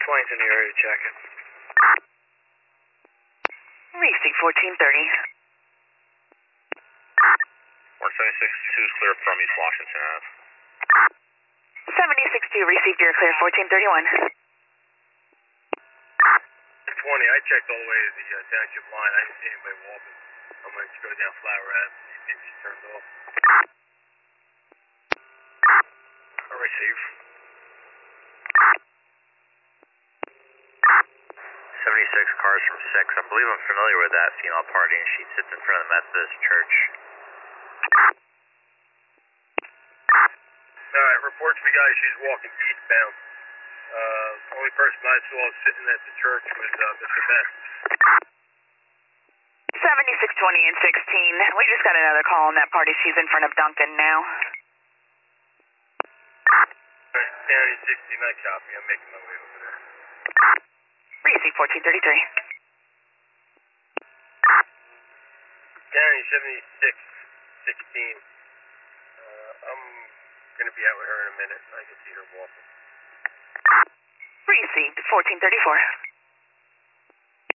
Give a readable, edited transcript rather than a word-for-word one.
Plane's in the area checking. Receive 1430. 176-2 is clear from East Washington Ave. 76-2, received your clear 1431. 20, I checked all the way to the township line. I didn't see anybody walking. I'm going to go down Flower Ave, see if maybe she turned off. I receive. 76 cars from 6. I believe I'm familiar with that female party, and she sits in front of the Methodist Church. Alright, report to me, guys. She's walking eastbound. Only person I saw sitting at the church was Mr. Best. 7620 and 16. We just got another call on that party. She's in front of Duncan now. Downey 69 copy. I'm making my way over there. Receive 1433. Downey 76 16. I'm going to be out with her in a minute. I can see her walking. Received 1434.